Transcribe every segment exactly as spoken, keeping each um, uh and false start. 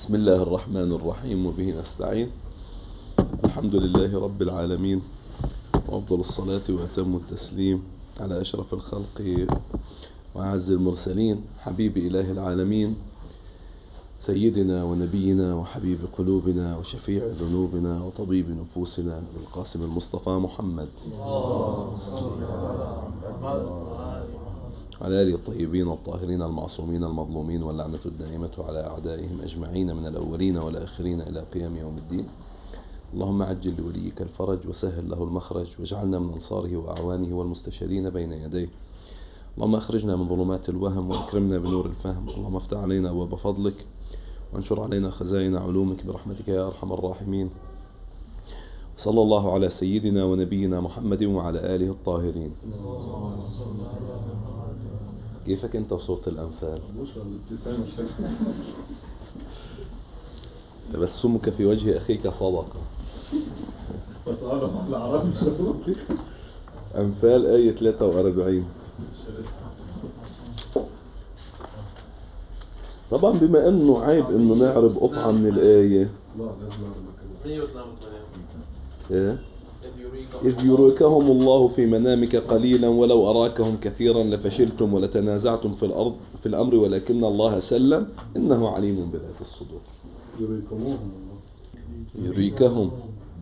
بسم الله الرحمن الرحيم وبه نستعين. الحمد لله رب العالمين، وأفضل الصلاة وأتم التسليم على أشرف الخلق وأعز المرسلين، حبيب إله العالمين، سيدنا ونبينا وحبيب قلوبنا وشفيع ذنوبنا وطبيب نفوسنا بالقاسم المصطفى محمد على آله الطيبين الطاهرين المعصومين المظلومين، واللعنة الدائمة على أعدائهم أجمعين من الأولين والآخرين إلى قيام يوم الدين. اللهم عجل لوليك الفرج وسهل له المخرج، واجعلنا من أنصاره وأعوانه والمستشارين بين يديه. اللهم أخرجنا من ظلمات الوهم وأكرمنا بنور الفهم. اللهم افتح علينا أبواب فضلك وانشر علينا خزائن علومك برحمتك يا أرحم الراحمين. صلى الله على سيدنا ونبينا محمد وعلى آله الطاهرين. كيفك أنت وصوت الأنفال؟ تبسمك في وجه أخيك صدقة. أنفال آية ثلاثة وأربعين. طبعا بما أنه عيب أنه نعرب قطعة من الآية. إيه؟ إذ يريكهم الله في منامك قليلا ولو أراكهم كثيرا لفشلتم ولتنازعتم في الأرض في الأمر ولكن الله سلم إنه عليم بذات الصدور. يريكموهم يريكهم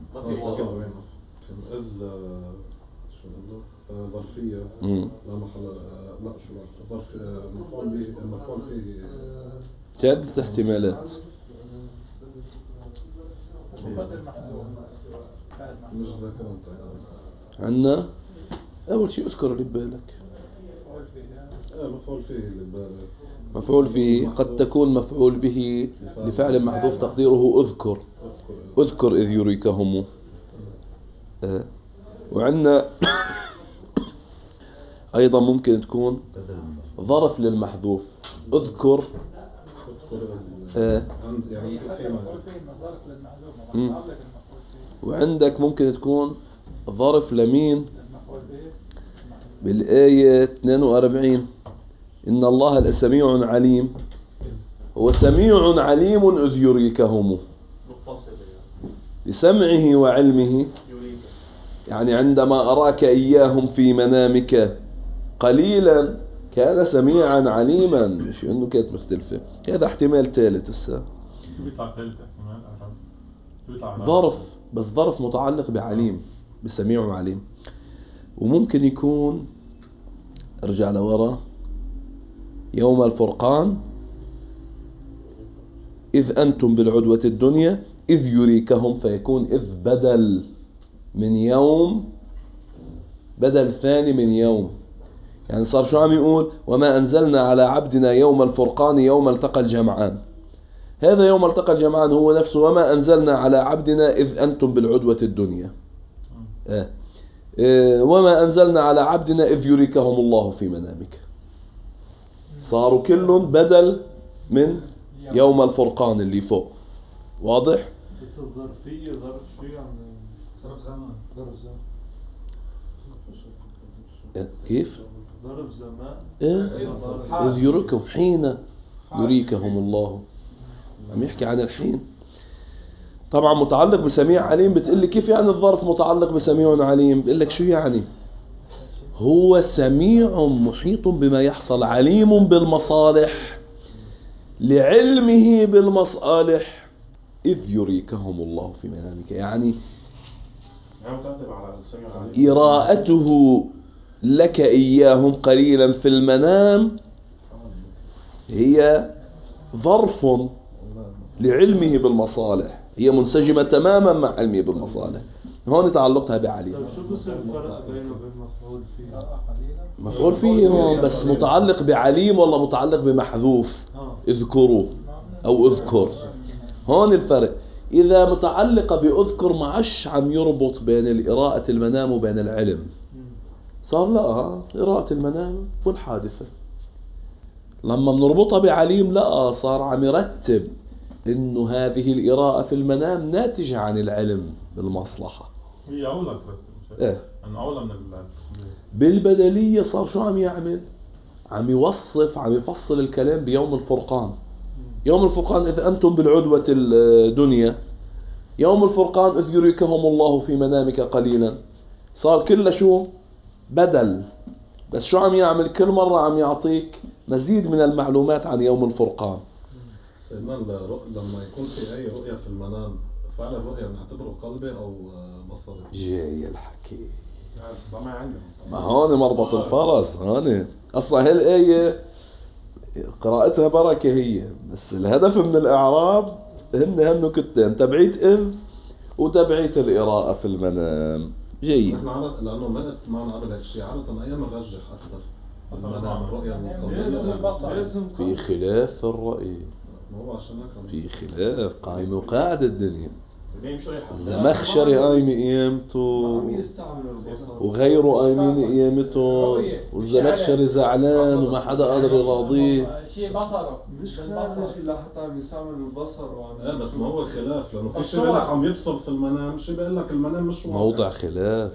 ظرفية لا محل لا شو ظرف مفعول به المفعول فيه جادة احتمالات مش ذاكرة. عنا أول شيء اذكر اللي ببالك. مفعول فيه اللي ببالك. مفعول فيه قد تكون مفعول به لفعل محذوف تقديره اذكر. اذكر إذ يريكهم. أه. وعندنا أيضا ممكن تكون ظرف للمحذوف اذكر. أه. وعندك ممكن تكون ظرف لمين بالآية اثنين وأربعين إن الله لسميع عليم. هو سميع عليم إذ يريكهم لسمعه وعلمه، يعني عندما أراك إياهم في منامك قليلا كان سميعا عليما، مش إنه كانت مختلفة. هذا احتمال ثالث. السا ظرف، بس ظرف متعلق بعليم، بسميع وعليم. وممكن يكون ارجع لورا يوم الفرقان إذ أنتم بالعدوة الدنيا إذ يريكهم، فيكون إذ بدل من يوم، بدل ثاني من يوم. يعني صار شو عم يقول؟ وما أنزلنا على عبدنا يوم الفرقان يوم التقى الجمعان. هذا يوم التقى الجمعان هو نفسه وما أنزلنا على عبدنا إذ أنتم بالعدوة الدنيا. آه. آه. وما أنزلنا على عبدنا إذ يريكهم الله في منامك. صاروا كلهم بدل من يوم الفرقان اللي فوق. واضح؟ بس الظرفية ظرف شو يعني؟ ظرف زمان. ظرف زمان. آه. كيف؟ ظرف زمان. إيه؟ إذ يريكهم حين يريكهم الله. عم يحكي عن الحين. طبعا متعلق بسميع عليم. بتقول لي كيف يعني الظرف متعلق بسميع عليم؟ بقول لك شو يعني؟ هو سميع محيط بما يحصل، عليم بالمصالح، لعلمه بالمصالح إذ يريكهم الله في منامك. يعني إراءته لك إياهم قليلا في المنام هي ظرف لعلمه بالمصالح، هي منسجمة تماما مع علمه بالمصالح. هون تعلقتها بعليم. شو بصير الفرق بينه وبين مفعول فيه؟ مفعول فيه هون بس متعلق بعليم ولا متعلق بمحذوف؟ اذكروا أو اذكر. هون الفرق. إذا متعلقة بأذكر معش عم يربط بين الإراءة المنام وبين العلم. صار لا إراءة المنام والحادثة. لما بنربطها بعليم لا صار عم يرتب إنه هذه الإراءة في المنام ناتجة عن العلم بالمصلحة. هي أولى إيه؟ أنا أولى من العلم. بالبدلية صار شو عم يعمل؟ عم يوصف، عم يفصل الكلام بيوم الفرقان. يوم الفرقان إذ أنتم بالعدوة الدنيا، يوم الفرقان إذ يريكهم الله في منامك قليلا. صار كله شو بدل، بس شو عم يعمل؟ كل مرة عم يعطيك مزيد من المعلومات عن يوم الفرقان. سيدنا لما يكون في أي رؤية في المنام، فعل الرؤية نعتبره قلبي أو بصري؟ جاي الحكي، ما عندهم ما هون مربط الفرس. هون أصلا هالآية قراءتها بركة هي، بس الهدف من الإعراب هن هالنكتين، تبعيت إذ وتبعيت القراءة في المنام. جيد. نحن عادة لأنه ما قلت معنا قبل هيك شيء، عادة أيام نرجح أكثر المنام الرؤية القلبية. في خلاف في الرأي، هو عشان هيك في خلاف قائم وقاعد الدنيا. الزمخشري قايم قيامته وغيره قايمين قيامته، والزمخشري زعلان وما حدا قادر يراضيه. شيء بصره مش خلاص اللي حتى بيستعمل البصر وعم ايه بس ما هو خلاف، لانه في شيء بيقول لك عم يبصر في المنام، شيء بيقول لك المنام مش واضح. موضع خلاف.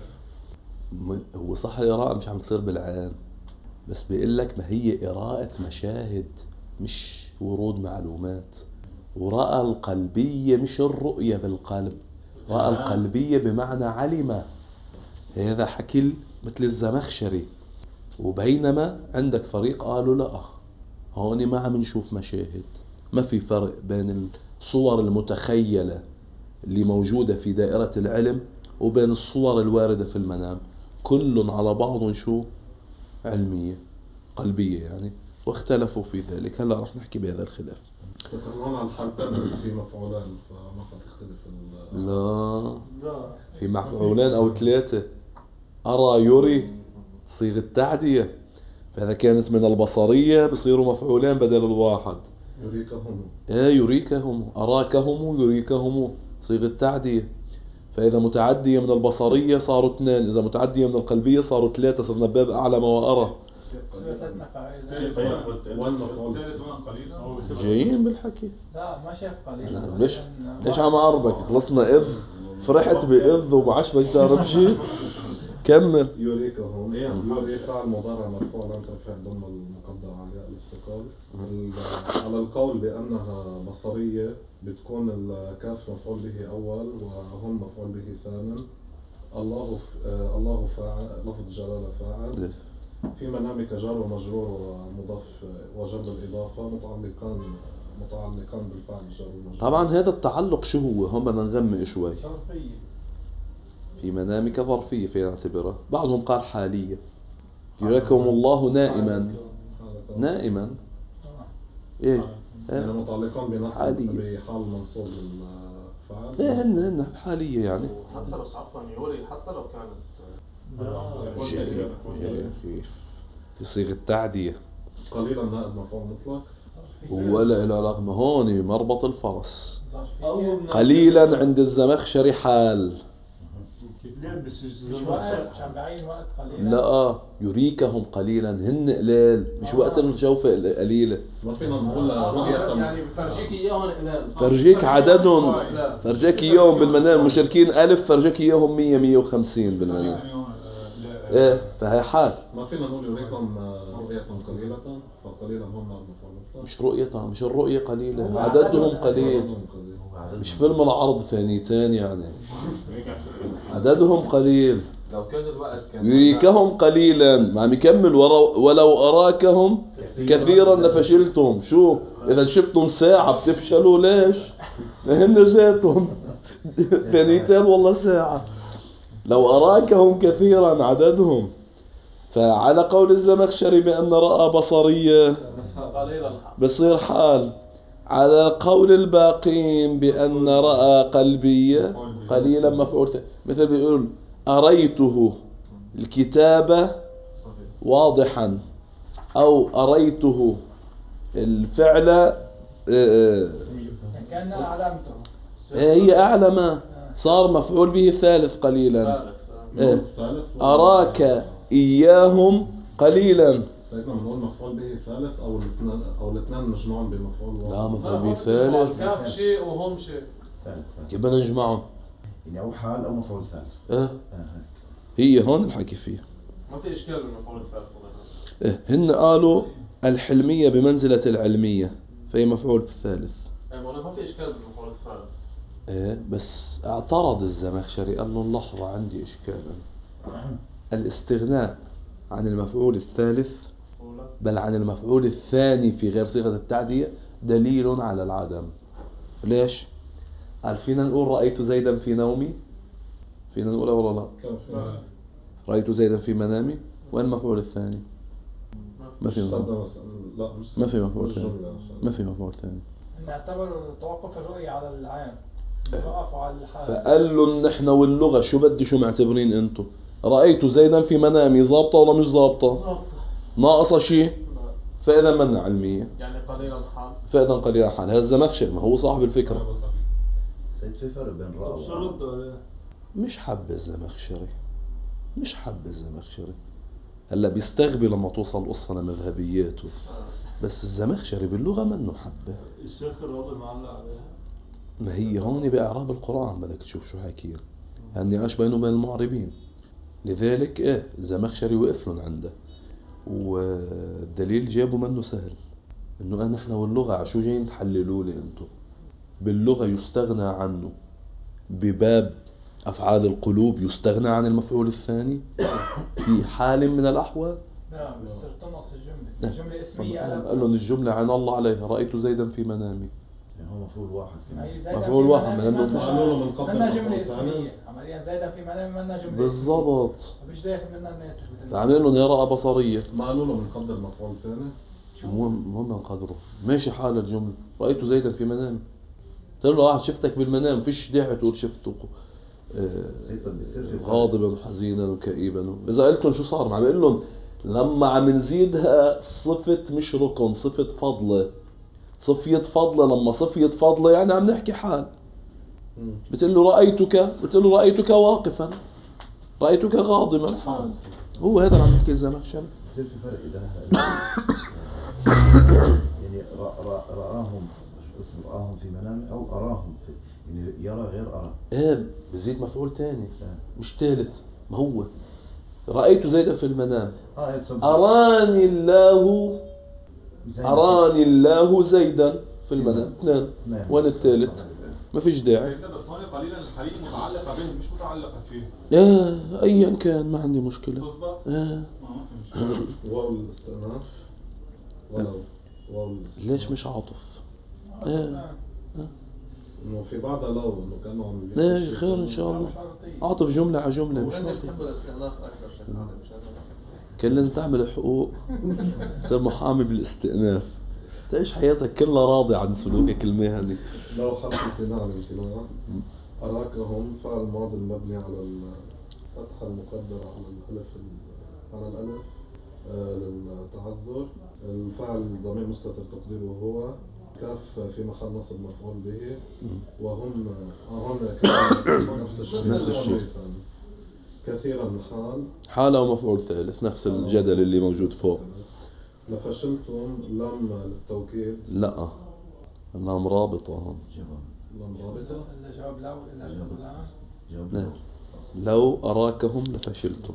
هو صح القراءة مش عم تصير بالعين، بس بيقول لك ما هي قراءة مشاهد مش ورود معلومات. ورأى القلبية مش الرؤية بالقلب، رأى القلبية بمعنى علم. هذا حكي مثل الزمخشري. وبينما عندك فريق قالوا لا، هون ما عم نشوف مشاهد، ما في فرق بين الصور المتخيلة اللي موجودة في دائرة العلم وبين الصور الواردة في المنام، كل على بعض شو علمية قلبية يعني، واختلفوا في ذلك. هلا رح نحكي بهذا الخلاف. بس هون على الحال في مفعولان فما قد يختلف ال لا في مفعولان أو ثلاثة. أرى يري صيغة تعدية، فإذا كانت من البصرية بصيروا مفعولان بدل الواحد. يريكهم ايه يريكهم، أراكهم يريكهم صيغة تعدية. فإذا متعدية من البصرية صاروا اثنين، إذا متعدية من القلبية صاروا ثلاثة، صرنا باب أعلم وأرى. جايين بالحكي. لا ما شاف قليل. أنا ليش ليش عم أعربك؟ خلصنا إذ، فرحت بإذ وبعشبك دار بشي. كمل. يريكهم يري فعل مضارع مرفوع لم ترفع ضمن المقدر على الياء الاستقال. على القول بأنها بصرية بتكون الكاف مفعول به أول وهم مفعول به ثاني. الله الله فاعل، لفظ جلالة فاعل. في منامك جار ومجرور ومضاف وجر الإضافة متعلقان متعلقان بالفعل جار ومجرور. طبعا هذا التعلق شو هو؟ هم بدنا نغمق شوي. في منامك ظرفية فينا نعتبرها، بعضهم قال حالية. يراكم الله نائما، نائما ايه يعني متعلقان بنصب بحال منصوب الفعل. ايه هن هن حالية يعني. حتى بس عفوا يوري حتى لو كانت في في صيغة تعدية. قليلا نائب مفعول مطلق ولا إلى رغم هون مربط الفرس. قليلا عند الزمخشري حال. لا يريكهم قليلا، هن قليل مش وقت الجوفة قليلة. ما فينا نقول رؤية يعني بفرجيك اياهم القلال، فرجيك عددهم، فرجيك اياهم بالمنام. المشركين ألف، فرجيك اياهم مية مية وخمسين بالمنام. ايه فهي حال. ما فينا نقول يريكم رؤية قليلة فقليلا هم مفعول. مش رؤية، مش الرؤية قليلة، عددهم قليل. مش فيلم العرض ثانيتين يعني، عددهم قليل. لو كان الوقت كان يريكهم قليلا، ما عم يكمل ولو أراكهم كثيرا لفشلتم. شو إذا شفتم ساعة بتفشلوا؟ ليش؟ لأن ذاتهم ثانيتين والله ساعة. لو أراكهم كثيرا عددهم. فعلى قول الزمخشري بأن رأى بصرية بصير حال. على قول الباقين بأن رأى قلبية قليلا مفعول. مثل بيقول أريته الكتابة واضحا، أو أريته الفعل كأنها علامته، هي أعلم، صار مفعول به ثالث قليلا. أراك إياهم قليلا. سيدنا بنقول مفعول به ثالث او الاثنين او الاثنين مجموعين بمفعول واحد. لا مفعول به ثالث. الكاف شيء وهم شيء. كيف بدنا نجمعهم؟ يعني او حال او مفعول ثالث. اه هي هون الحكي فيها. ما في اشكال بالمفعول الثالث. اه هن قالوا الحلمية بمنزلة العلمية، فهي مفعول ثالث. يعني ما في اشكال بالمفعول الثالث. ايه بس اعترض الزمخشري قال له اللحظة عندي اشكالا. الاستغناء عن المفعول الثالث بل عن المفعول الثاني في غير صيغة التعدية دليل على العدم. ليش؟ قال فينا نقول رأيت زيدا في نومي، فينا نقول ولا لا؟ رأيت زيدا في منامي، وين المفعول الثاني؟ ما في مفعول. لا مش ما في مفعول ثاني. ما في مفعول ثاني. نعتبر توقف الرؤية على العام، توقف على الحال. فقال له نحن واللغة شو بدي شو معتبرين انتو؟ رأيت زيدا في منامي ضابطة ولا مش ضابطة؟ ناقصة شيء؟ فإذا منع علمية، يعني قليل الحال، فإذا قليل الحال. هذا الزمخشري ما هو صاحب الفكرة. سيد في فرق بين رأى مش حب الزمخشري، مش حب الزمخشري. هلا بيستغبي لما توصل القصة لمذهبياته، بس الزمخشري باللغة منه حبه. الشيخ الراضي معلق عليها. ما هي هون بإعراب القرآن بدك تشوف شو حكيه، النقاش بينه وبين المعربين. لذلك ايه الزمخشري وقف لهم عنده، والدليل جابه منه سهل، انه نحن واللغة عشو جايين تحللوا لي انتو؟ باللغة يستغنى عنه بباب أفعال القلوب، يستغنى عن المفعول الثاني في حال من الأحوال. نعم تنقص الجملة، الجملة اسمية. قال لهم الجملة عن الله عليها رأيت زيدا في منامي. يعني هو مفعول واحد. مفعول واحد من أنه فيش معلومة من قبل منا جملة اسمية عمليا زيدا في منامي منا جملة بالضبط. مش داخل منا الناس. فعمل لهم رأى بصرية. معلومة من قدر مفعول ثاني. مهم من قدره ماشي حال الجملة رأيت زيدا في منامي. قلت له اه شفتك بالمنام، فيش داعي تقول شفته غاضبا حزينا وكئيبا. اذا قلت لهم شو صار؟ عم بقول لهم لما عم نزيدها صفة مش ركن، صفة فضلة، صفية فضلة. لما صفية فضلة يعني عم نحكي حال. بتقول له رأيتك، بتقول له رأيتك واقفا، رأيتك غاضبا حال. هو هذا اللي عم نحكي الزمخشري. في فرق إذا يعني رآهم رآهم في منام أو أراهم في، يعني يرى غير أرى. ايه بزيد مفعول تاني مش ثالث. ما هو رأيت زيدا في المنام، أراني الله، أراني الله زيدا في المنام. اثنين، وين الثالث؟ ما فيش داعي. بس هون قليلا الحريم متعلقة به مش متعلقة فيه. ايه ايا كان ما عندي مشكلة. تظبط؟ ايه واو الاستئناف ولو واو الاستئناف. ليش مش عاطف؟ ايه انه في بعضها لو انه كانوا عم ايه خير ان شاء الله. عاطف جملة على جملة مش وين عاطف. بتحب الاستئناف اكثر شيء هذا مش كان لازم تعمل حقوق تصير محامي بالاستئناف، تعيش حياتك كلها راضي عن سلوكك المهني. لو حرف البناء الامتناع أراكهم فعل ماضي مبني على الفتحة المقدرة على الألف على الألف آه للتعذر. الفعل ضمير مستتر تقديره هو، كاف في محل نصب مفعول به، وهم هون نفس الشيء نفس الشيء. كثيرا حال حالة ومفعول ثالث، نفس الجدل اللي موجود فوق. لفشلتم لم للتوكيد. لا لام رابطة هون. لم رابطة. إلا جواب لو إلا جواب نعم. لو أراكهم لفشلتم.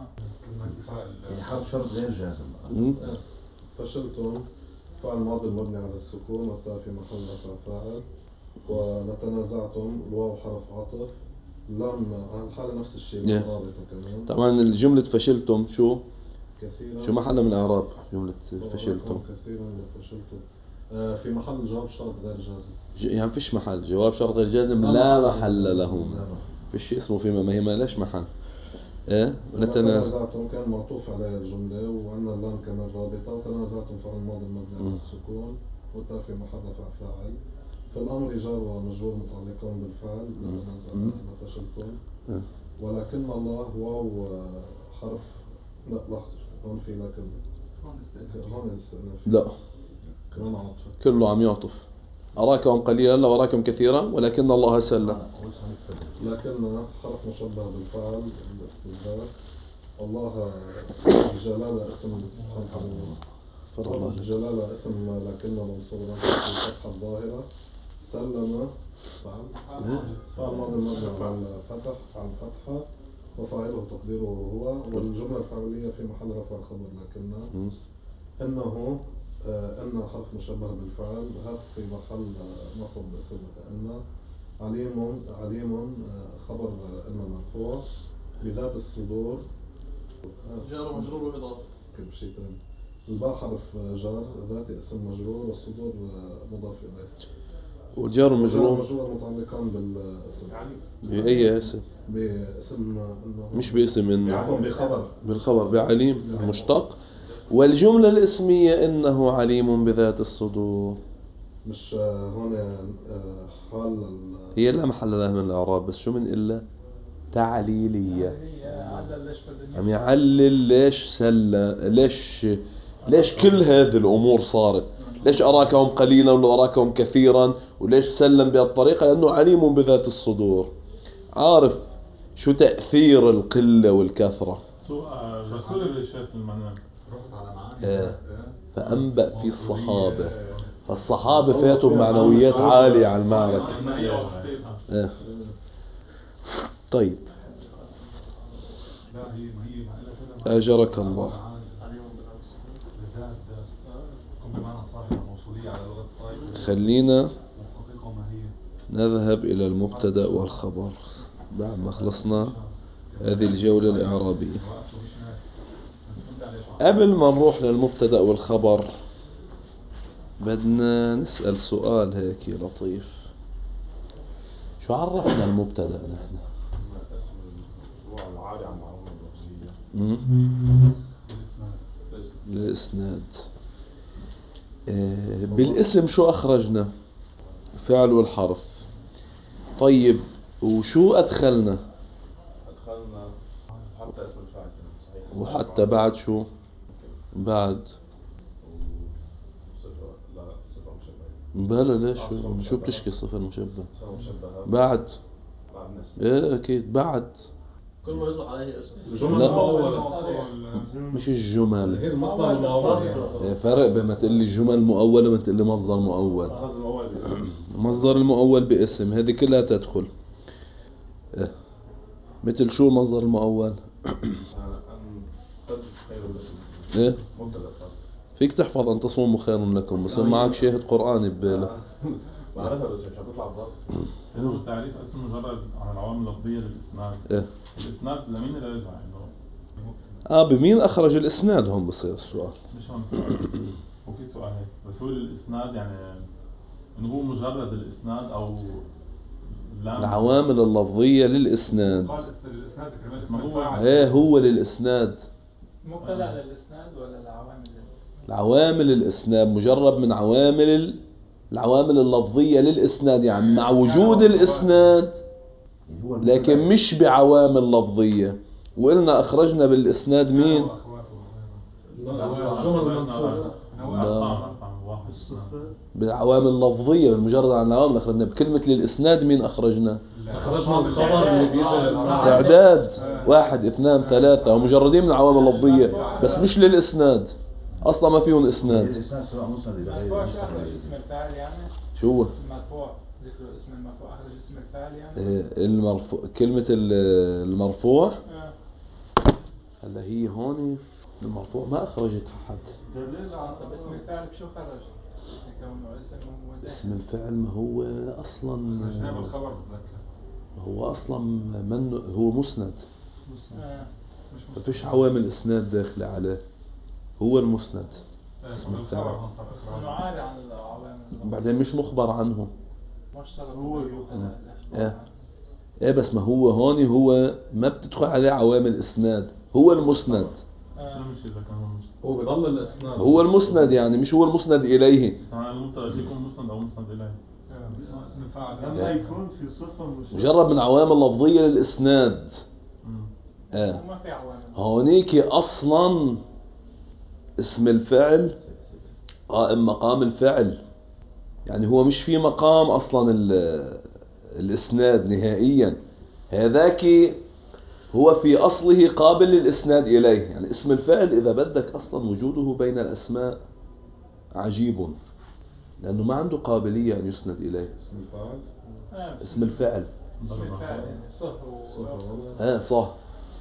يعني حرف شرط غير جازم. فشلتم فعل ماضي مبني على السكون والتاء في محل رفع فاعل. ونتنازعتم الواو حرف عطف. لم الحالة نفس الشيء لم رابطة كمان. طبعا الجملة فشلتم شو؟ كثيرا. شو محلها من الإعراب جملة فشلتم؟ كثيرا فشلتم آه في محل جواب شرط غير جازم. يعني فيش محل جواب شرط غير جازم لا محل له. فيش اسمه فيما ما هي ما لاش محل. ايه تنازعتم كان معطوف على الجملة وعندنا اللام كمان رابطة. وتنازعتم فعل ماضي مبني على السكون والتاء في محل رفع فاعل. في الأمر جار ومجرور متعلقون بالفعل. لتنازعتم فشلتم. ولكن الله واو حرف لا لحظة هون في لكن هون استئناف. لا كمان عاطفة كله عم يعطف. أراكم قليلا لو أراكم كثيرا ولكن الله سلم. لكن حرف مشبه بالفعل الاستدراك. الله جلالة اسم الله جلالة اسم لكن منصوبا بالفتحة الظاهرة. سلم فعل فعل ماضي مبني على الفتح على الفتحة وفاعله تقديره هو. والجملة الفعلية في محل رفع خبر لكنها. إنه آه، أن حرف مشبه بالفعل، هذا في محل آه، نصب اسم أن. عليم عليم آه، خبر آه، أن مرفوع بذات الصدور. آه، جار ومجرور وإضافة. كيف شيء ثاني. الباء حرف آه، جار، ذاتي اسم مجرور، والصدور آه، مضاف إليه. والجار مجرور مجرور مجرور متعلقان بالاسم، بأي اسم؟ باسم انه مش باسم إنه، عفوا بخبر بالخبر بعليم مشتق. والجملة الاسمية إنه عليم بذات الصدور مش آه، هون آه، حال ال- هي لا محل لها من الإعراب، بس شو من إلا تعليلية. هي علل ليش بدنا عم يعلل ليش سل ليش ليش كل هذه الأمور صارت، ليش أراكهم قليلا ولو أراكهم كثيرا، وليش سلم بهالطريقة، لأنه عليم بذات الصدور، عارف شو تأثير القلة والكثرة. سوء الرسول اللي شاف المنام آه. فأنبأ في الصحابة، فالصحابة فاتوا بمعنويات عالية على المعركة. آه. طيب أجرك الله. خلينا نذهب إلى المبتدأ والخبر بعد ما خلصنا هذه الجولة الإعرابية. قبل ما نروح للمبتدأ والخبر بدنا نسأل سؤال هيك لطيف. شو عرفنا المبتدأ نحن؟ الإسناد. بالاسم شو أخرجنا؟ فعل والحرف. طيب وشو أدخلنا؟ أدخلنا حتى اسم الفاعل صحيح، وحتى بعد شو؟ بعد لا صفة مشبهة. بلا ليش شو, شو بتشكي صفة المشبه؟ صفة مشبهة بعد بعد نسب. ايه اكيد بعد كل ما يطلق عليه اسم. الجمل لا. المؤولة مش الجمل. هي المصدر المؤول. إيه فرق بين ما تقول لي جمل مؤولة وما تقول لي مصدر مؤول. مصدر المؤول باسم هذه كلها تدخل. إيه. مثل شو المصدر المؤول؟ ايه فيك تحفظ أن تصوموا خير لكم، بس معك شاهد قرآني ببالك. بعرفها بس مش هتطلع براسي. هو تعريف اسم مجرد عن العوامل اللفظية للإسناد. إيه. الإسناد لمين اللي يرجع إنه؟ اه بمين أخرج الإسناد هم بصير السؤال. مش هون السؤال. وفي سؤال هيك بس هو الإسناد يعني إنه هو مجرد الإسناد أو لا العوامل اللفظية للإسناد. الإسناد كمان ايه هو للإسناد. مبتدأ للإسناد ولا العوامل للإسناد؟ العوامل الإسناد مجرد من عوامل العوامل اللفظية للإسناد، يعني مع وجود الإسناد لكن مش بعوامل لفظية. وقلنا أخرجنا بالإسناد مين؟ الجمل المنصوبة بالعوامل اللفظية، بالمجرد عن العوامل أخرجنا. بكلمة للإسناد مين أخرجنا؟ أخرجنا الخبر اللي بيجي تعداد واحد اثنان ثلاثة ومجردين من العوامل اللفظية، بس مش للإسناد، أصلا ما فيهم إسناد. الإسناد سواء مسند إلى غير مرفوع شو مسند أخرج إليه. اسم الفاعل يعني؟ شو هو؟ مرفوع ذكر اسم المرفوع أخرج اسم الفاعل يعني؟ إيه، المرفوع كلمة ال- المرفوع آه. هلا هي هون المرفوع ما أخرجت حد. دليل على طب اسم الفاعل بشو خرج؟ كونه اسم وهو داخل. اسم الفعل ما هو أصلا جاب الخبر بتذكر هو أصلا من هو مسند، آه. ما فيش عوامل إسناد داخلة عليه، هو المسند اسم الفعل. إنه عاري عن العوامل. بعدين مش مخبر عنه. مش شرط هو يوحد. إيه إيه بس ما هو هون هو ما بتدخل عليه عوامل إسناد، هو المسند. آه. مش إذا كان هو مش هو بيضل الاسناد. هو المسند يعني مش هو المسند إليه. طبعا المبتدأ يكون مسند أو مسند إليه. اسم الفاعل لما يكون في صفة مش مجرد من عوامل لفظية للإسناد. آه. وما في عوامل. هونيك أصلا اسم الفعل قائم مقام الفعل، يعني هو مش في مقام أصلا الإسناد نهائيا. هذاك هو في أصله قابل للإسناد إليه. يعني اسم الفعل إذا بدك أصلا وجوده بين الأسماء عجيب، لأنه ما عنده قابلية أن يسند إليه. اسم الفاعل آه. اسم الفعل اسم الفاعل يعني صح و- آه صح.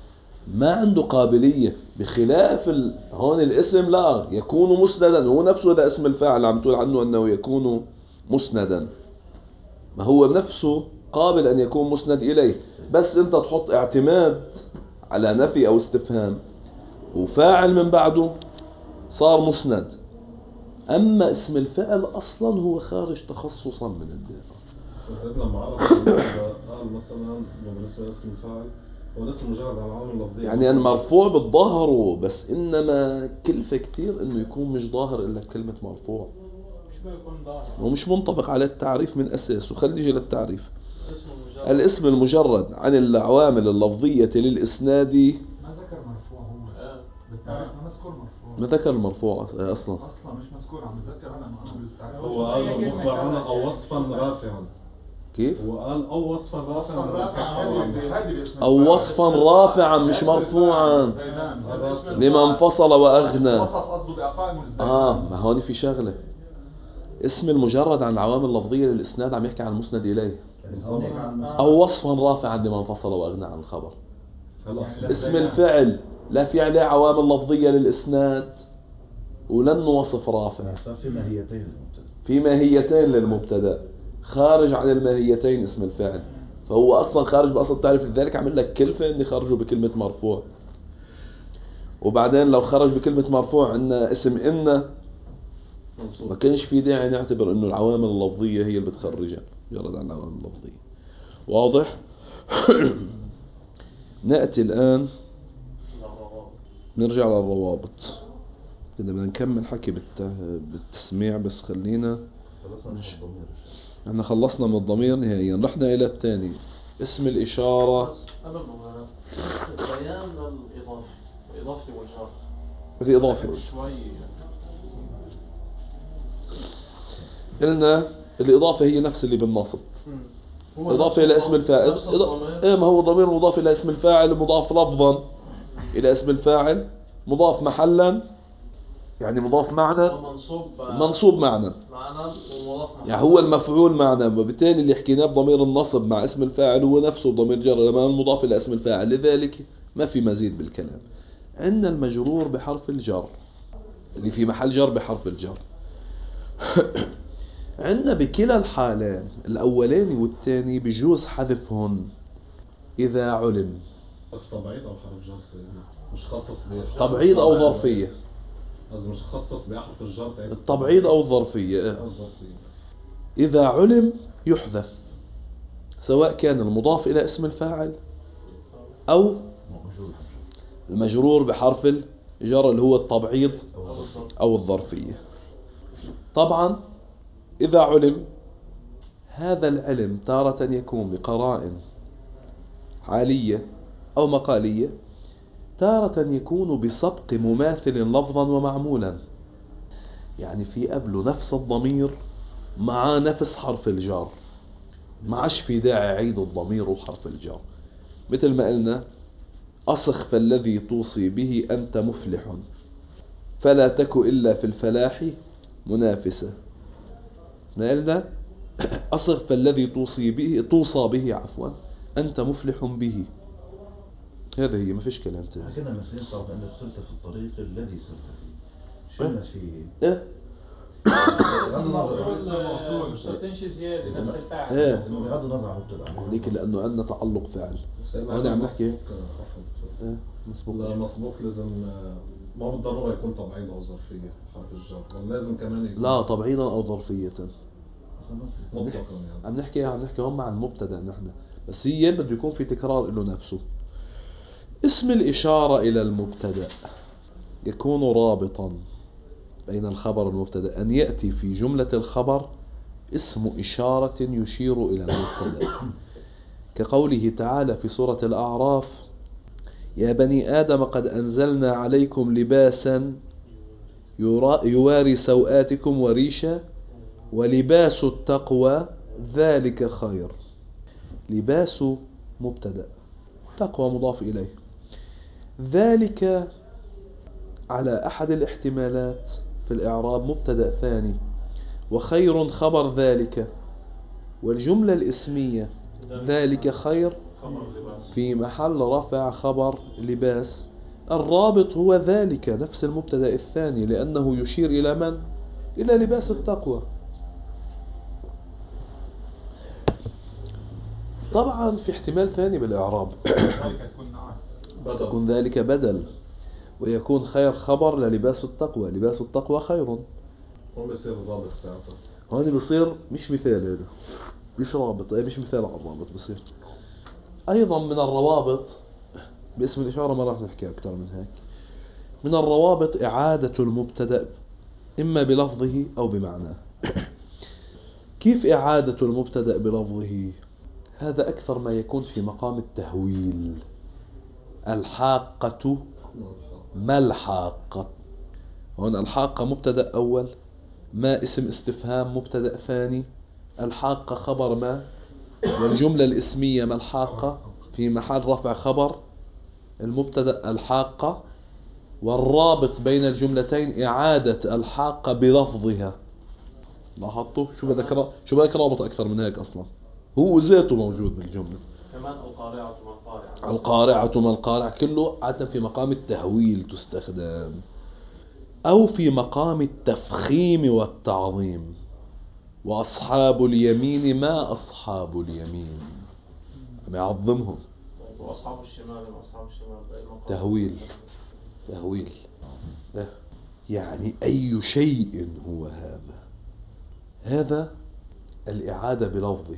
ما عنده قابلية، بخلاف ال... هون الاسم لا يكون مسندا، هو نفسه ده اسم الفاعل عم تقول عنه أنه يكون مسندا، ما هو بنفسه قابل أن يكون مسند إليه، بس أنت تحط اعتماد على نفي أو استفهام وفاعل من بعده صار مسند. أما اسم الفعل أصلا هو خارج تخصصا من الدائرة. سيدنا لما عرف قال مثلا بالنسبة لاسم الفاعل هو الاسم مجرد عن العوامل اللفظية، يعني أن مرفوع بالظاهر، بس إنما كلفة كتير إنه يكون مش ظاهر إلا بكلمة مرفوع، مش بيكون ظاهر ومش منطبق على التعريف من أساسه. خلي نيجي للتعريف. اسم المجرد الاسم المجرد عن العوامل اللفظية للإسناد ما ذكر مرفوع هو آه. بالتعريف ما مذكور مرفوع ما ذكر المرفوع أصلا. اصلا مش مذكور، عم بتذكر انا ما انا بالتعريف هو قال مخبر عنه أو وصفا رافعا. كيف؟ هو قال أو وصفا رافعا أو وصفا رافعا مش مرفوعا لما انفصل وأغنى. وصف قصده بأقائم الزيدان. آه ما هون في شغلة، اسم المجرد عن العوامل اللفظية للإسناد عم يحكي عن المسند إليه، أو وصفا رافعا لما انفصل وأغنى عن الخبر. اسم الفعل لا في عليه عوامل لفظية للإسناد ولن وصف رافع، صار في ماهيتين للمبتدا، في ماهيتين للمبتدا، خارج عن الماهيتين اسم الفعل، فهو أصلا خارج بأصل التعريف. لذلك عمل لك كلفة إني خرجه بكلمة مرفوع. وبعدين لو خرج بكلمة مرفوع عندنا اسم إن ما كانش في داعي نعتبر إنه العوامل اللفظية هي اللي بتخرجها، مجرد عن العوامل اللفظية. واضح؟ نأتي الآن نرجع للروابط. كده بدنا نكمل حكي بالتسميع، بس خلينا احنا خلصنا من الضمير نهائيا، رحنا إلى الثاني اسم الإشارة. قبل ما بيان الإضافة الإضافة والجر الإضافة شوي قلنا الإضافة هي نفس اللي بالنصب، إضافة إلى اسم الفاعل. إيه ما هو الضمير مضاف إلى اسم الفاعل، مضاف لفظا إلى اسم الفاعل، مضاف محلا يعني مضاف معنى، منصوب منصوب معنى، معنى ومضاف يعني هو المفعول معنى. وبالتالي اللي حكيناه بضمير النصب مع اسم الفاعل هو نفسه ضمير جر لما المضاف إلى اسم الفاعل، لذلك ما في مزيد بالكلام. عندنا المجرور بحرف الجر اللي في محل جر بحرف الجر. عندنا بكلا الحالين الأولاني والثاني بجوز حذفهن إذا علم. تبعيض أو حرف جر سيدنا مش خصص بيه، تبعيض أو ظرفية، قصدي مش خصص بحرف الجر تاعي التبعيض أو الظرفية. الظرفية. إذا علم يحذف، سواء كان المضاف إلى اسم الفاعل أو المجرور بحرف الجر اللي هو التبعيض أو الظرفية. طبعا إذا علم هذا العلم تارة يكون بقرائن حالية أو مقالية، تارة يكون بسبق مماثل لفظا ومعمولا، يعني في قبله نفس الضمير مع نفس حرف الجر، ما عادش في داعي عيد الضمير وحرف الجر. مثل ما قلنا أصخ فالذي توصي به أنت مفلح، فلا تك إلا في الفلاح منافسة. ما قلنا أصخ فالذي توصي به توصى به عفوا أنت مفلح به، هذا هي ما فيش كلام تاني. كنا مثلين صار بأن السلطة في الطريق الذي سلت فيه شلت فيه إيه مش تنشي زيادة نفس الفاعل. إيه بغض النظر عن مبتدأ هذيك لأنه عندنا تعلق فعل. هون عم نحكي إيه مسبوق. لا مسبوق لازم ما بالضرورة يكون تبعيض أو ظرفية حرف الجر، لازم كمان يكون لا تبعيضا أو ظرفية مطلقا يعني. عم نحكي عم نحكي هم عن المبتدا نحن، بس هي بده يكون في تكرار له نفسه. اسم الإشارة إلى المبتدا يكون رابطا بين الخبر والمبتدا، أن يأتي في جملة الخبر اسم إشارة يشير إلى المبتدا، كقوله تعالى في سورة الأعراف يا بني آدم قد أنزلنا عليكم لباسا يواري سوآتكم وريشا ولباس التقوى ذلك خير. لباس مبتدأ، تقوى مضاف إليه، ذلك على أحد الاحتمالات في الإعراب مبتدأ ثاني، وخير خبر ذلك، والجملة الإسمية ذلك خير خبر لباس. في محل رفع خبر لباس. الرابط هو ذلك نفس المبتدأ الثاني، لأنه يشير إلى من؟ إلى لباس التقوى. طبعا في احتمال ثاني بالإعراب ذلك يكون نعت. بدل يكون ذلك بدل، ويكون خير خبر للباس التقوى. لباس التقوى خير. هون بصير الرابط ساعتها. هون بصير مش مثال، هذا مش رابط، أي مش مثال على الرابط. بصير أيضا من الروابط باسم الإشارة، ما راح نحكي أكثر من هيك. من الروابط إعادة المبتدأ إما بلفظه أو بمعناه. كيف إعادة المبتدأ بلفظه؟ هذا أكثر ما يكون في مقام التهويل. الحاقة ما الحاقة؟ هون الحاقة مبتدأ أول، ما اسم استفهام مبتدأ ثاني، الحاقة خبر ما، والجملة الاسمية ما الحاقة في محل رفع خبر المبتدأ الحاقة، والرابط بين الجملتين إعادة الحاقة بلفظها. لاحظتوا شو بدك شو بدك رابط أكثر من هيك؟ أصلا هو ذاته موجود بالجملة. كمان القارعة ما القارعة. القارعة ما القارع كله عادة في مقام التهويل تستخدم، أو في مقام التفخيم والتعظيم. وأصحاب اليمين ما أصحاب اليمين، يعظمهم. وأصحاب الشمال ما أصحاب الشمال بأي مقام؟ تهويل. تهويل ده يعني أي شيء هو هذا. هذا الإعادة بلفظه.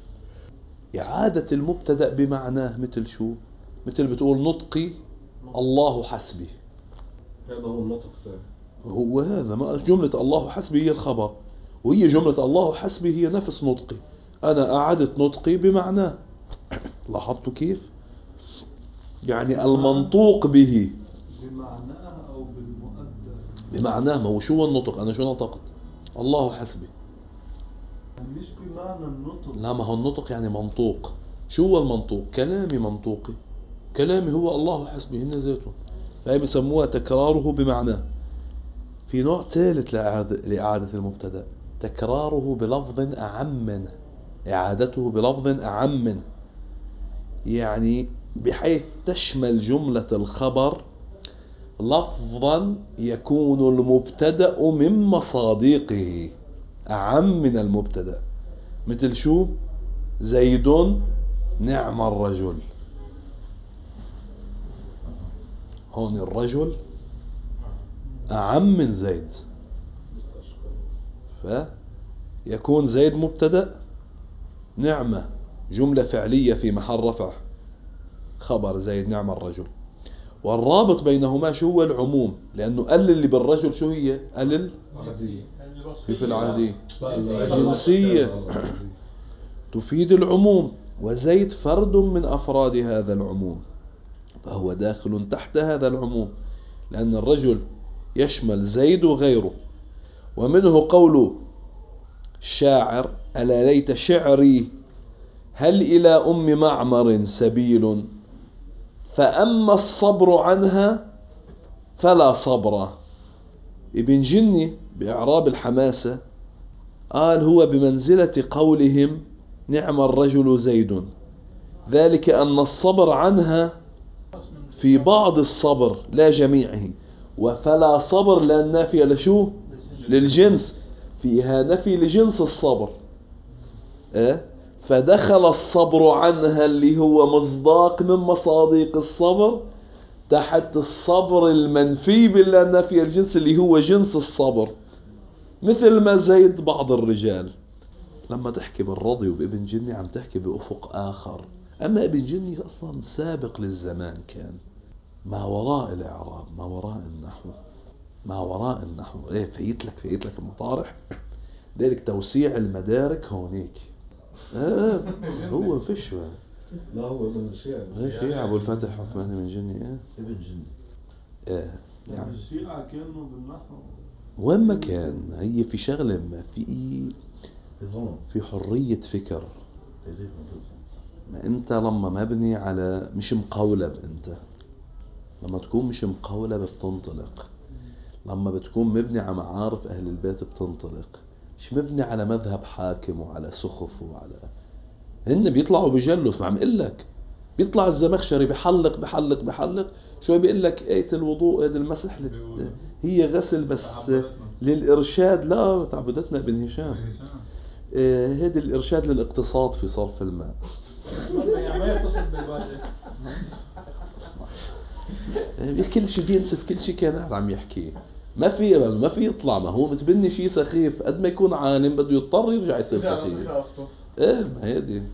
إعادة المبتدأ بمعناه مثل شو؟ مثل بتقول نطقي الله حسبي. هذا هو النطق تاعي. هو هذا ما جملة الله حسبي هي الخبر، وهي جملة الله حسبي هي نفس نطقي. أنا أعدت نطقي بمعناه. لاحظتوا كيف؟ يعني المنطوق به بمعناها أو بالمؤدى. بمعناه. ما هو شو النطق؟ أنا شو نطقت؟ الله حسبي. مش بمعنى النطق. لا، ما هو النطق يعني منطوق. شو هو المنطوق؟ كلامي منطوقي، كلامي هو الله حسبي هن ذاته. فهي بسموها تكراره بمعناه. في نوع ثالث لإعادة, لإعادة المبتدأ، تكراره بلفظ أعم منه، إعادته بلفظ أعم منه، يعني بحيث تشمل جملة الخبر لفظا يكون المبتدأ من مصادقه أعم من المبتدأ. مثل شو؟ زيد نعم الرجل. هون الرجل أعم من زيد، فيكون زيد مبتدأ، نعمة جملة فعلية في محل رفع خبر زيد نعم الرجل. والرابط بينهما شو هو؟ العموم، لأنه قل اللي بالرجل شو هي؟ قل في العادي جنسية تفيد العموم، وزيد فرد من أفراد هذا العموم، فهو داخل تحت هذا العموم، لأن الرجل يشمل زيد وغيره. ومنه قول الشاعر: ألا ليت شعري هل إلى أم معمر سبيل، فأما الصبر عنها فلا صبر. ابن جني بإعراب الحماسة قال: هو بمنزلة قولهم نعم الرجل زيد، ذلك أن الصبر عنها في بعض الصبر لا جميعه، وفلا صبر لأن نافية لشو؟ للجنس، فيها نفي لجنس الصبر. أه؟ فدخل الصبر عنها اللي هو مصداق من مصادق الصبر تحت الصبر المنفي بالله نفي الجنس اللي هو جنس الصبر، مثل ما زيد بعض الرجال. لما تحكي بالرضي وبابن جني عم تحكي بأفق آخر، أما ابن جني أصلا سابق للزمان، كان ما وراء الإعراب، ما وراء النحو، ما وراء النحو. إيه فيت لك فيت لك المطارح. ذلك توسيع المدارك هونيك. آه هو فيش لا هو من الشيعة. الشيعة أبو الفتح عثمان بن جني. إيه ابن جني. إيه يعني الشيعة كانوا بالنحو وين ما كان، هي في شغلة ما في في ظلم. في حرية فكر. ما أنت لما مبني على مش مقولب، أنت لما تكون مش مقولب بتنطلق، لما بتكون مبني على معارف أهل البيت بتنطلق، مش مبني على مذهب حاكم وعلى سخف وعلى هن بيطلعوا بجلس. ما عم قلك بيطلع الزمخشري بحلق بحلق بحلق شوي بيقول لك آية الوضوء هذا المسح لت- هي غسل بس للإرشاد. لا تعبدتنا ابن هشام آه، هذا الإرشاد للاقتصاد في صرف الماء. يعني ما يتصل بالواجب. آه، كل شيء بينسف كل شيء كان قاعد عم يحكيه. ما في ما في يطلع، ما هو متبني شيء سخيف قد ما يكون عالم بده يضطر يرجع يصير سخيف. ايه ما هي دي.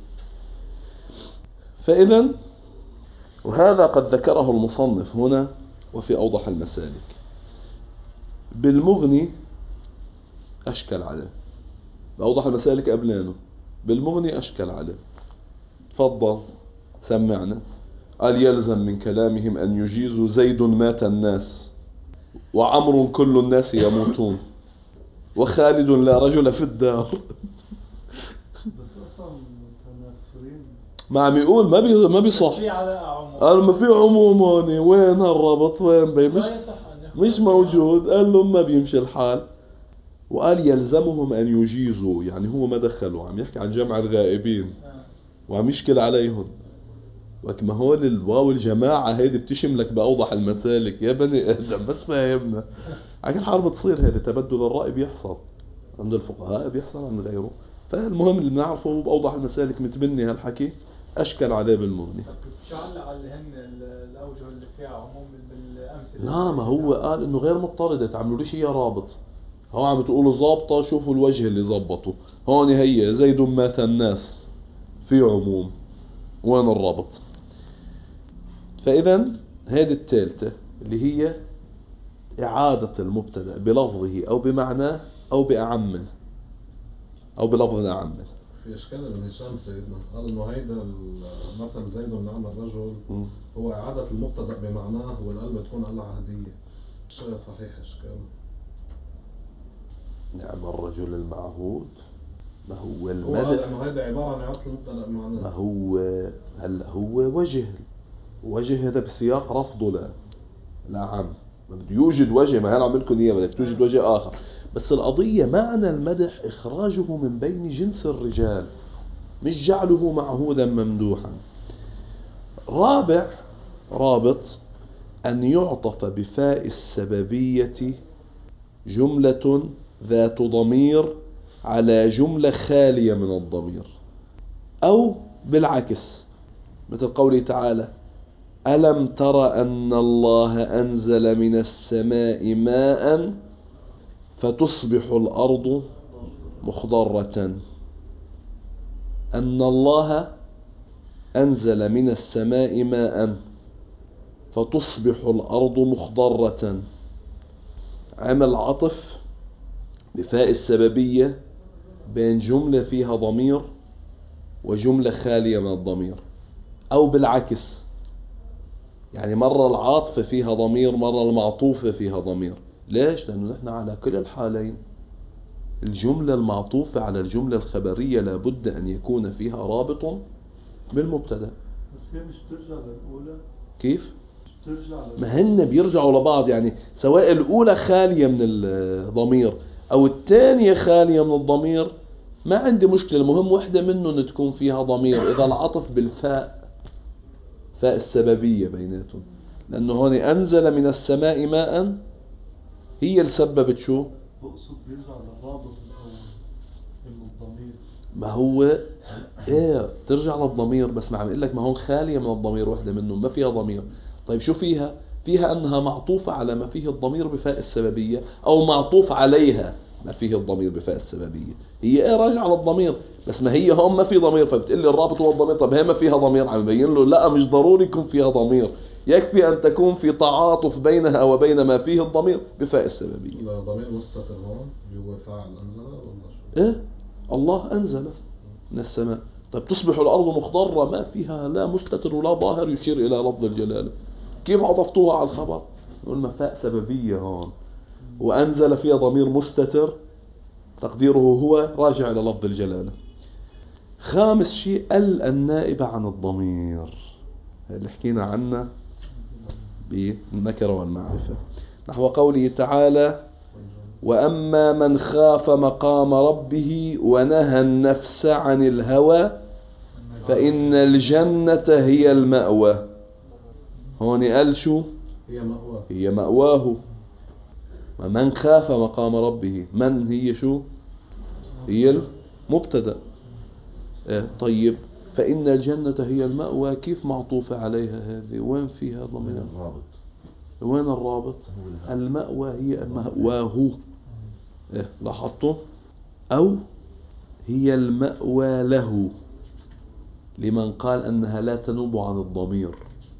فإذا وهذا قد ذكره المصنف هنا وفي أوضح المسالك. بالمغني أشكل عليه، بأوضح المسالك قبلانه بالمغني أشكل عليه. تفضل سمعنا. قال يلزم من كلامهم أن يجيزوا زيد مات الناس وعمر كل الناس يموتون وخالد لا رجل في الدار. بس اصلا متنافرين. ما عم يقول ما بي ما بيصح. في على عموم. قال ما في عموم هون، وين هالربط وين بي مش لا يصح أن يكون مش موجود. قال له ما بيمشي الحال. وقال يلزمهم أن يجيزوا، يعني هو ما دخلوا، عم يحكي عن جمع الغائبين آه. وعم يشكل عليهم. وكما هول الواو الجماعة هيدي بتشملك بأوضح المسالك يا بني آدم، بس فاهمنا. عشان الحرب تصير هيدي تبدل الرأي بيحصل عند الفقهاء بيحصل عند غيره. فالمهم اللي بنعرفه هو بأوضح المسالك متبني هالحكي أشكل عليه بالمغني. شو علق على اللي هن ال- الأوجه اللي فيها عموم بالأمثلة؟ لا ما هو قال إنه غير مضطردة، تعملوا ليش هي رابط. هو عم تقولوا ضابطة، شوفوا الوجه اللي ضبطه هون. هي زيد مات الناس في عموم، وين الرابط؟ فإذا هذه الثالثة اللي هي إعادة المبتدأ بلفظه أو بمعناه أو بأعمل أو بلفظ أعمل. في اشكال ابن هشام سيدنا قال انه هيدا مثل زيد نعم الرجل م. هو اعاده المبتدا بمعناه والقلب تكون قلعه عهديه. شيء صحيح اشكال. نعم الرجل المعهود. ما هو هو قال المدح، انه هيدا عباره عن اعاده المبتدا بمعناه. ما هو هلا هو وجه وجه هذا بسياق رفضه لا لا عم ما بده يوجد وجه، ما هلا عم لكم اياه بدك توجد وجه اخر. بس القضيه معنى المدح اخراجه من بين جنس الرجال، مش جعله معهودا ممدوحا. رابع رابط أن يعطف بفاء السببية جملة ذات ضمير على جملة خالية من الضمير، أو بالعكس مثل قوله تعالى ألم تر أن الله أنزل من السماء ماء فتصبح الأرض مخضرة. أن الله أنزل من السماء ماء فتصبح الأرض مخضرة، عمل عطف بفاء السببية بين جملة فيها ضمير وجملة خالية من الضمير، أو بالعكس، يعني مرة العاطفة فيها ضمير مرة المعطوفة فيها ضمير. ليش؟ لأنه نحن على كل الحالين الجملة المعطوفة على الجملة الخبرية لابد أن يكون فيها رابط بالمبتدأ. بس هي مش ترجع للأولى. كيف؟ مش ترجع للأولى. ما هن بيرجعوا لبعض، يعني سواء الأولى خالية من الضمير أو الثانية خالية من الضمير ما عندي مشكلة. المهم وحدة منهم تكون فيها ضمير إذا العطف بالفاء، فاء السببية بيناتهم. لأنه هون أنزل من السماء ماء هي اللي سببت شو؟ بقصد بيرجع للرابط الأول إنه الضمير. ما هو ايه ترجع للضمير، بس ما عم اقول لك ما هون خالية من الضمير وحدة منهم ما فيها ضمير. طيب شو فيها؟ فيها أنها معطوفة على ما فيه الضمير بفاء السببية، أو معطوف عليها ما فيه الضمير بفاء السببية. هي ايه راجعة للضمير، بس ما هي هون ما في ضمير، فبتقول لي الرابط هو الضمير. طب هي ما فيها ضمير، عم يبين له لا مش ضروري يكون فيها ضمير، يكفي أن تكون في تعاطف بينها وبين ما فيه الضمير بفاء السببية. لا ضمير مستتر هون اللي هو فاعل أنزل ولا شو؟ ايه الله أنزل من السماء. طيب تصبح الأرض مخضرة ما فيها لا مستتر ولا ظاهر يشير إلى لفظ الجلالة، كيف عطفتوها على الخبر؟ قلنا فاء سببية هون، وأنزل فيها ضمير مستتر تقديره هو راجع إلى لفظ الجلالة. خامس شيء ال النائبة عن الضمير اللي حكينا عنه بالنكرة والمعرفة، نحو قوله تعالى وأما من خاف مقام ربه ونهى النفس عن الهوى فإن الجنة هي المأوى. هون قال شو؟ هي مأواه. هي مأواه. ومن خاف مقام ربه، من هي شو؟ هي المبتدأ. اه طيب فإن الجنة هي المأوى كيف معطوفة عليها هذه؟ وين فيها ضمير؟ الرابط. وين الرابط؟ المأوى هي مأواه. اه لاحظتم؟ أو هي المأوى له لمن قال أنها لا تنوب عن الضمير،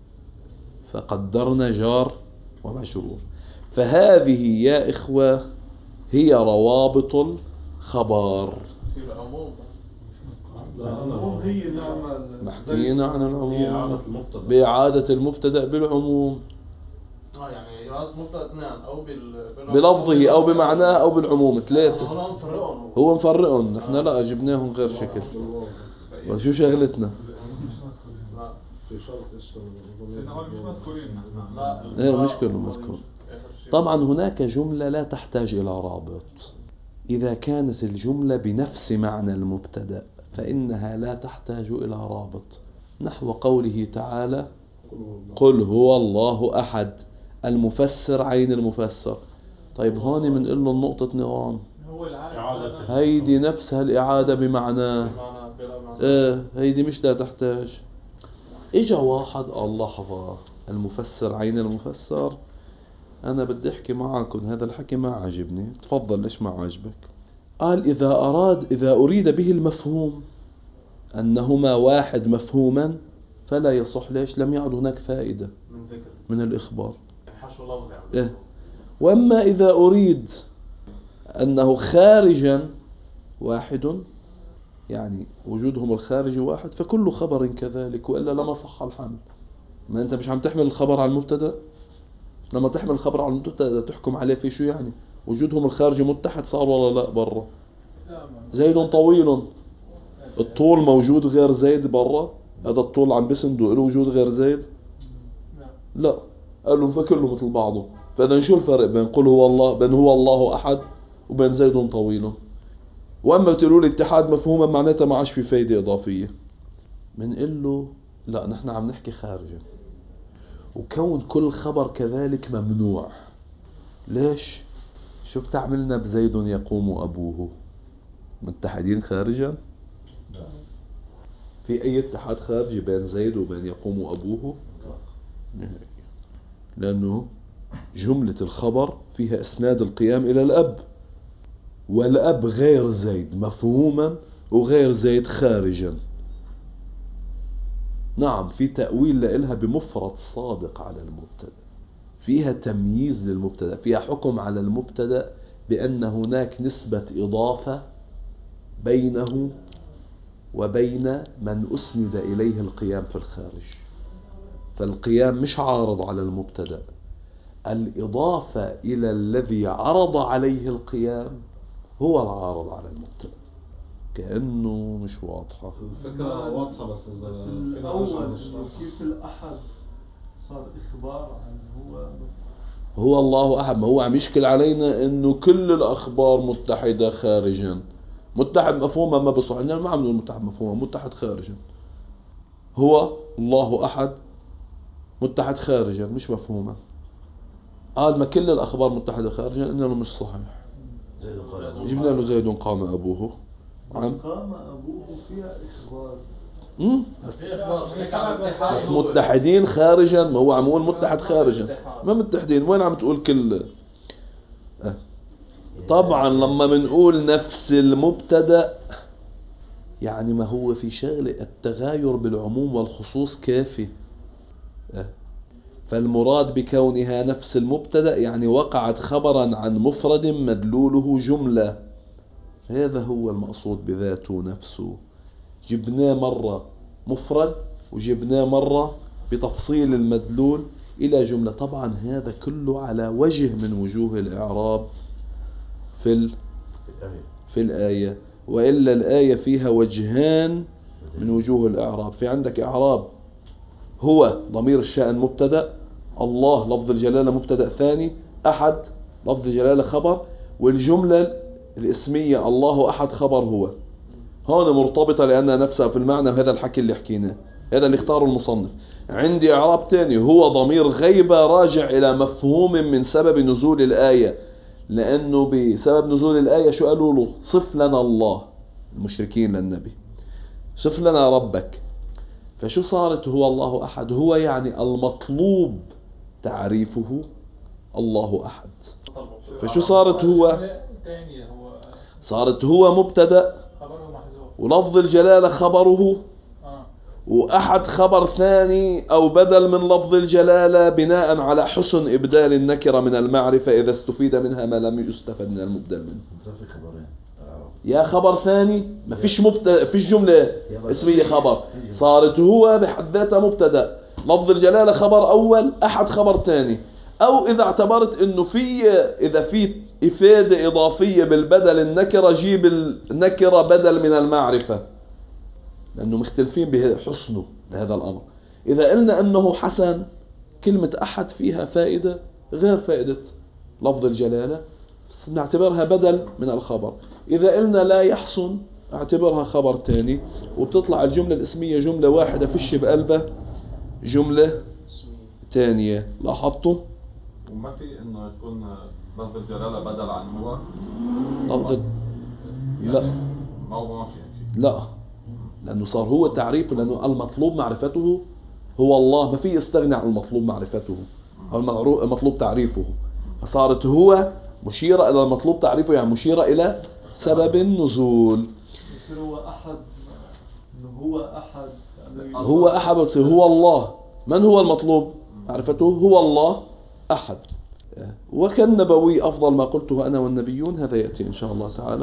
فقدرنا جار ومجرور. فهذه يا إخوة هي روابط الخبر. في العموم العموم هي اللي محكينا عن هي العموم إعادة المبتدأ. بإعادة المبتدأ بالعموم اه يعني إعادة مبتدأ اثنين أو بال بلفظه أو بمعناه أو بالعموم ثلاثة. هنا مفرقهم. هو مفرقهم، نحن لا جبناهم غير شكل. وشو شغلتنا؟ لا في شرط اشتغل. سيدنا أول مش مذكورين نحن. لا ايه مش كله مذكور. طبعا هناك جملة لا تحتاج إلى رابط. إذا كانت الجملة بنفس معنى المبتدأ فإنها لا تحتاج إلى رابط، نحو قوله تعالى قل هو الله أحد، المفسر عين المفسر. طيب هون بنقول له النقطة نظام، هو العالم إعادة. هيدي نفسها الإعادة بمعناه. بمعنى بلا معنى. ايه هيدي مش لا تحتاج. اجا واحد قال لحظة، المفسر عين المفسر، انا بدي احكي معاكم هذا الحكي ما عجبني. تفضل ليش ما عجبك؟ قال اذا اراد اذا اريد به المفهوم انهما واحد مفهوما فلا يصح. ليش؟ لم يعد هناك فائدة من ذكر من الاخبار. حشو لفظ يعني. إيه؟ واما اذا اريد انه خارجا واحد، يعني وجودهم الخارجي واحد، فكل خبر كذلك، وإلا لما صح الحمل. ما أنت مش عم تحمل الخبر على المبتدأ. لما تحمل الخبر على المبتدأ تحكم عليه في شو يعني؟ وجودهم الخارجي متحد صار ولا لا برا؟ زيد طويل، الطول موجود غير زيد برا؟ هذا الطول عم بسنده له وجود غير زيد؟ لا. قال لهم فكله مثل بعضه. فإذا شو الفرق بين قل هو الله بين هو الله أحد وبين زيد طويل؟ واما بتقولوا لي اتحاد مفهوما معناتها ما عادش في فايده اضافيه. بنقول له لا، نحن عم نحكي خارجا، وكون كل خبر كذلك ممنوع. ليش؟ شو بتعملنا بزيد يقوم ابوه؟ متحدين خارجا؟ في اي اتحاد خارجي بين زيد وبين يقوم ابوه؟ لانه جمله الخبر فيها اسناد القيام الى الاب، والأب غير زيد مفهوما وغير زيد خارجا. نعم في تأويل لإلها بمفرد صادق على المبتدأ، فيها تمييز للمبتدأ، فيها حكم على المبتدأ بأن هناك نسبة إضافة بينه وبين من أسند إليه القيام في الخارج. فالقيام مش عارض على المبتدأ، الإضافة إلى الذي عرض عليه القيام هو العارض على المبتدأ. كأنه مش واضحة الفكرة واضحة بس إذا بس فينا الأول نشرح نشرح. كيف الأحد صار إخبار عن هو هو الله أحد. ما هو عم يشكل علينا إنه كل الأخبار متحدة خارجا. متحد مفهوما ما بصح، إننا ما عم نقول متحد مفهوما، متحد خارجا. هو الله أحد متحد خارجا مش مفهوما. قال ما كل الأخبار متحدة خارجا، إنه مش صحيح. جبنا له زيد قام أبوه. عم قام أبوه فيها إخبار. امم في إخبار هيك على الاتحاد. بس متحدين خارجا، ما هو عم يقول متحد خارجا، ما متحدين. وين عم تقول كل أه. طبعا لما بنقول نفس المبتدأ يعني ما هو في شغلة التغاير بالعموم والخصوص كافي. أه. فالمراد بكونها نفس المبتدأ يعني وقعت خبرا عن مفرد مدلوله جملة، هذا هو المقصود بذاته نفسه. جبناه مرة مفرد وجبناه مرة بتفصيل المدلول إلى جملة. طبعا هذا كله على وجه من وجوه الإعراب في ال... في الآية، وإلا الآية فيها وجهان من وجوه الإعراب. في عندك إعراب هو ضمير الشأن مبتدأ، الله لفظ الجلالة مبتدأ ثاني، أحد لفظ الجلالة خبر، والجملة الاسمية الله أحد خبر هو. هون مرتبطة لأنها نفسها في المعنى، وهذا الحكي اللي حكيناه، هذا اللي اختاره المصنف. عندي إعراب تاني، هو ضمير غيبة راجع إلى مفهوم من سبب نزول الآية، لأنه بسبب نزول الآية شو قالوا له؟ صف لنا الله، المشركين للنبي، صف لنا ربك. فشو صارت هو الله أحد؟ هو يعني المطلوب تعريفه الله أحد. فشو صارت هو؟ تاني هو صارت هو مبتدأ، خبره محذوف، ولفظ الجلالة خبره، اه وأحد خبر ثاني أو بدل من لفظ الجلالة بناء على حسن إبدال النكرة من المعرفة إذا استفيد منها ما لم يستفد من المبدل منه. في خبرين العرب. يا خبر ثاني، ما فيش مبتدأ، فيش جملة اسمية خبر، صارت هو بحد ذاتها مبتدأ، لفظ الجلالة خبر أول، أحد خبر ثاني. أو إذا اعتبرت إنه في إذا في إفادة إضافية بالبدل النكرة، جيب النكرة بدل من المعرفة، لأنه مختلفين بحسنه لهذا الأمر. إذا قلنا أنه حسن، كلمة أحد فيها فائدة غير فائدة لفظ الجلالة، نعتبرها بدل من الخبر. إذا قلنا لا يحسن، اعتبرها خبر تاني، وبتطلع الجملة الاسمية جملة واحدة فيش بقلبها جملة تانية. لاحظتوا؟ وما في انه تكون لفظ الجلالة بدل عن هو لفظ لا يعني ما هو ما في هيك. لا، لأنه صار هو تعريفه، لأنه المطلوب معرفته هو الله، ما في يستغني عن المطلوب معرفته أو المطلوب تعريفه. فصارت هو مشيرة إلى المطلوب تعريفه، يعني مشيرة إلى سبب النزول. يصير هو أحد، إنه هو أحد، هو أحد بس هو الله. من هو المطلوب معرفته؟ هو الله أحد. وكالنبوي أفضل ما قلته أنا والنبيون، هذا يأتي إن شاء الله تعالى.